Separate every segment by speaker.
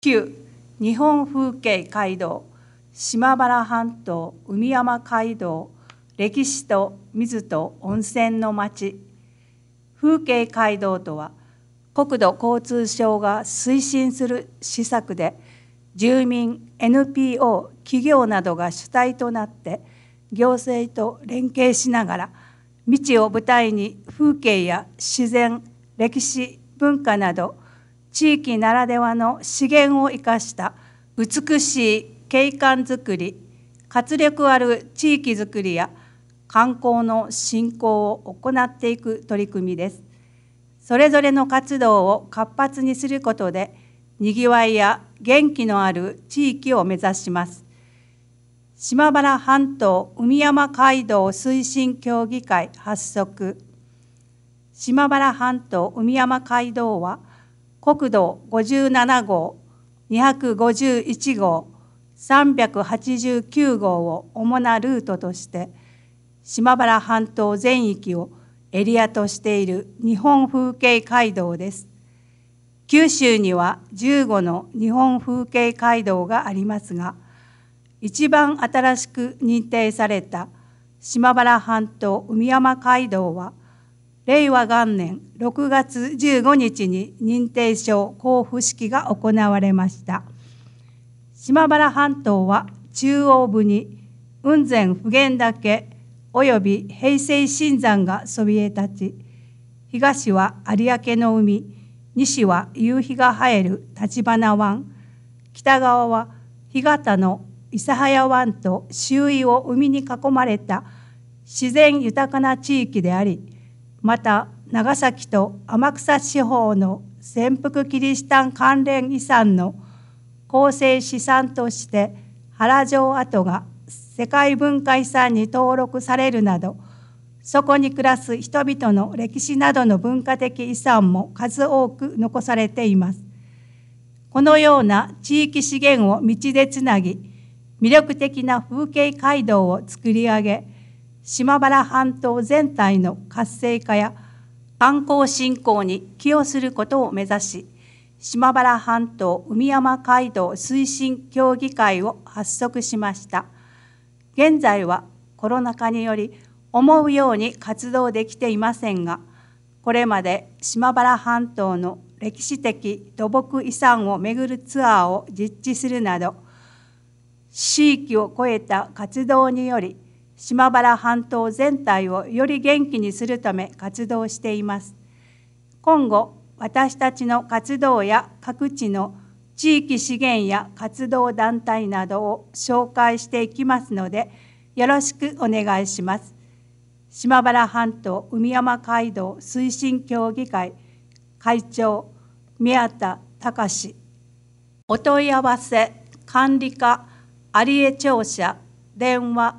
Speaker 1: 旧日本風景街道島原半島海山街道歴史と水と温泉の町。風景街道とは国土交通省が推進する施策で、住民 NPO 企業などが主体となって行政と連携しながら、道を舞台に風景や自然、歴史、文化など地域ならではの資源を生かした美しい景観づくり、活力ある地域づくりや観光の振興を行っていく取り組みです。それぞれの活動を活発にすることで、にぎわいや元気のある地域を目指します。島原半島海山街道推進協議会発足。島原半島海山街道は、国道57号、251号、389号を主なルートとして、島原半島全域をエリアとしている日本風景街道です。九州には15の日本風景街道がありますが、一番新しく認定された島原半島海山街道は、令和元年6月15日に認定証交付式が行われました。島原半島は中央部に雲仙普賢岳および平成新山がそびえ立ち、東は有明の海、西は夕日が映える橘湾、北側は干潟の諫早湾と周囲を海に囲まれた自然豊かな地域であり、また長崎と天草地方の潜伏キリシタン関連遺産の構成資産として原城跡が世界文化遺産に登録されるなど、そこに暮らす人々の歴史などの文化的遺産も数多く残されています。このような地域資源を道でつなぎ、魅力的な風景街道を作り上げ、島原半島全体の活性化や観光振興に寄与することを目指し、島原半島海山街道推進協議会を発足しました。現在はコロナ禍により思うように活動できていませんが、これまで島原半島の歴史的土木遺産を巡るツアーを実施するなど、地域を超えた活動により、島原半島全体をより元気にするため活動しています。今後、私たちの活動や各地の地域資源や活動団体などを紹介していきますので、よろしくお願いします。島原半島海山街道推進協議会会長、宮田隆。お問い合わせ、管理課有江庁舎、電話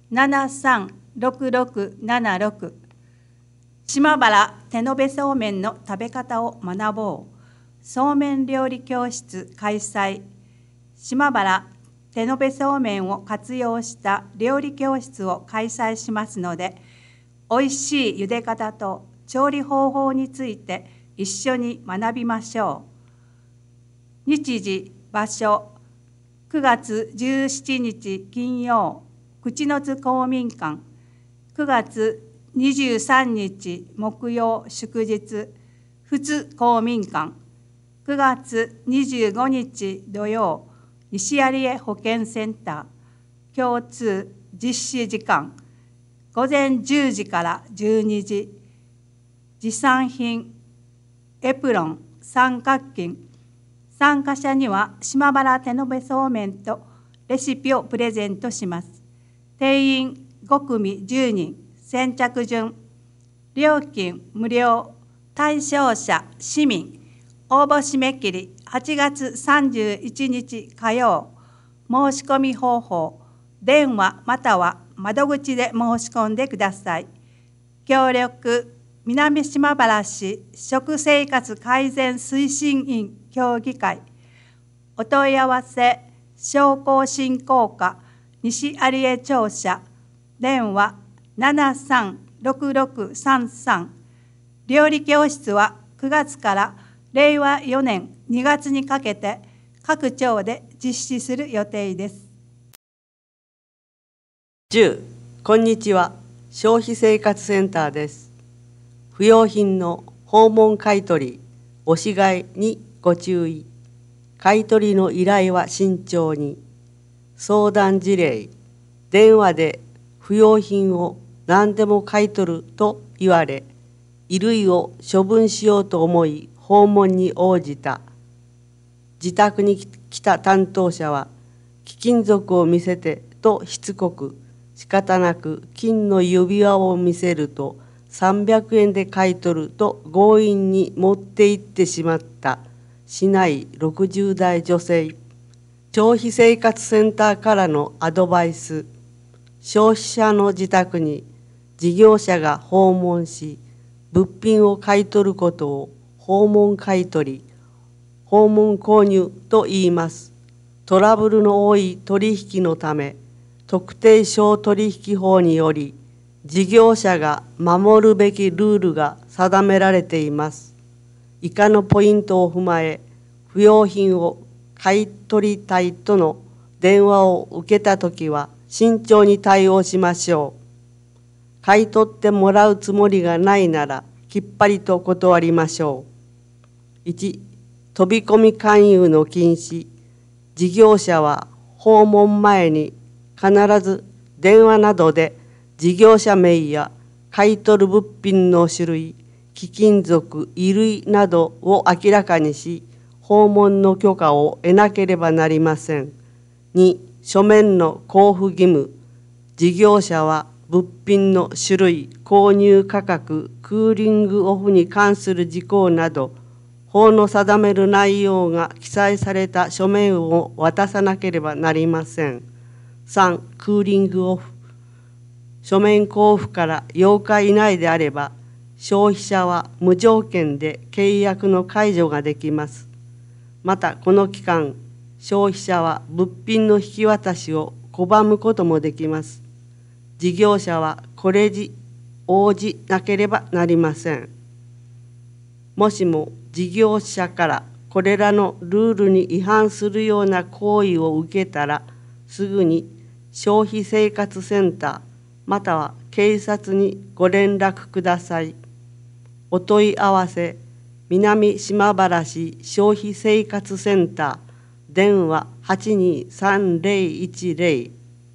Speaker 1: 736676。島原手延べそうめんの食べ方を学ぼう。そうめん料理教室開催。島原手延べそうめんを活用した料理教室を開催しますので、おいしい茹で方と調理方法について一緒に学びましょう。日時、場所、9月17日金曜、口の津公民館。9月23日木曜祝日、富津公民館。9月25日土曜、西有江保健センター。共通実施時間、午前10時から12時。持参品、エプロン、三角巾。参加者には島原手延べそうめんとレシピをプレゼントします。定員5組10人、先着順。料金無料。対象者市民。応募締め切り8月31日火曜。申し込み方法、電話または窓口で申し込んでください。協力、南島原市食生活改善推進員協議会。お問い合わせ、商工振興課西有江庁舎、電話736633。料理教室は9月から令和4年2月にかけて各町で実施する予定です。
Speaker 2: 10、こんにちは。消費生活センターです。不用品の訪問買取、押し買いにご注意。買取の依頼は慎重に。相談事例、電話で不用品を何でも買い取ると言われ、衣類を処分しようと思い訪問に応じた。自宅に来た担当者は、貴金属を見せてとしつこく、仕方なく金の指輪を見せると300円で買い取ると強引に持って行ってしまった市内60代女性。消費生活センターからのアドバイス。消費者の自宅に事業者が訪問し、物品を買い取ることを訪問買い取り、訪問購入と言います。トラブルの多い取引のため、特定商取引法により、事業者が守るべきルールが定められています。以下のポイントを踏まえ、不用品を買い取りたいとの電話を受けたときは慎重に対応しましょう。買い取ってもらうつもりがないなら、きっぱりと断りましょう。1、飛び込み勧誘の禁止。事業者は訪問前に必ず電話などで事業者名や買い取る物品の種類、貴金属、衣類などを明らかにし、訪問の許可を得なければなりません。2、書面の交付義務。事業者は物品の種類、購入価格、クーリングオフに関する事項など、法の定める内容が記載された書面を渡さなければなりません。3、クーリングオフ。書面交付から8日以内であれば、消費者は無条件で契約の解除ができます。また、この期間、消費者は物品の引き渡しを拒むこともできます。事業者はこれに応じなければなりません。もしも事業者からこれらのルールに違反するような行為を受けたら、すぐに消費生活センターまたは警察にご連絡ください。お問い合わせ、南島原市消費生活センター、電話823010。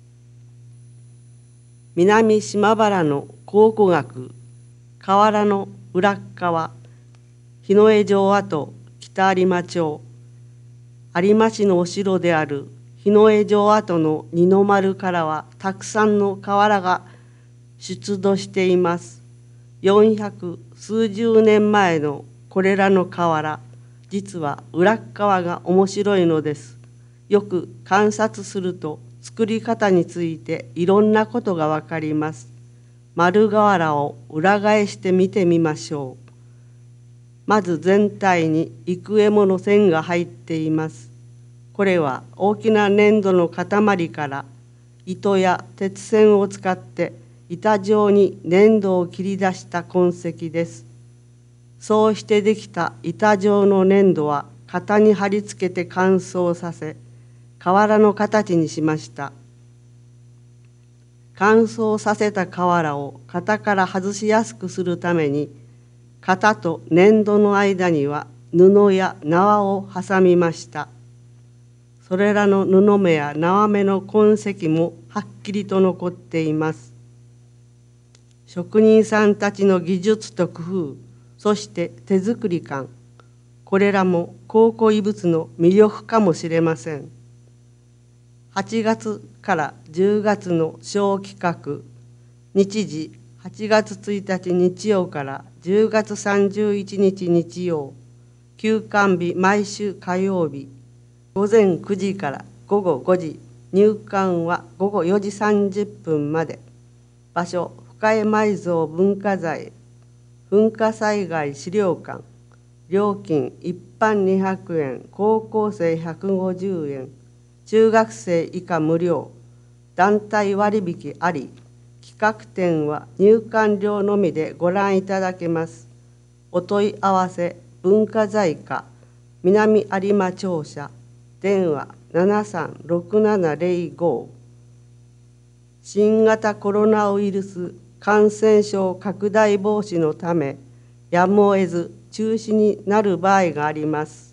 Speaker 2: 南島原の考古学、河原の裏側、日野江城跡、北有馬町、有馬市のお城である日野江城跡の二の丸からはたくさんの瓦が出土しています。400数十年前のこれらの瓦、実は裏側が面白いのです。よく観察すると作り方についていろんなことがわかります。丸瓦を裏返して見てみましょう。まず全体に幾重もの線が入っています。これは大きな粘土の塊から糸や鉄線を使って板状に粘土を切り出した痕跡です。そうしてできた板状の粘土は型に貼り付けて乾燥させ、瓦の形にしました。乾燥させた瓦を型から外しやすくするために、型と粘土の間には布や縄を挟みました。それらの布目や縄目の痕跡もはっきりと残っています。職人さんたちの技術と工夫、そして手作り感、これらも考古遺物の魅力かもしれません。8月から10月の小企画、日時8月1日日曜から10月31日日曜、休館日毎週火曜日、午前9時から午後5時、入館は午後4時30分まで。場所、深江埋蔵文化財、噴火災害資料館。料金、一般200円、高校生150円、中学生以下無料、団体割引あり。企画展は入館料のみでご覧いただけます。お問い合わせ、文化財課、南有馬庁舎、 電話736705。新型コロナウイルス感染症拡大防止のため、やむを得ず中止になる場合があります。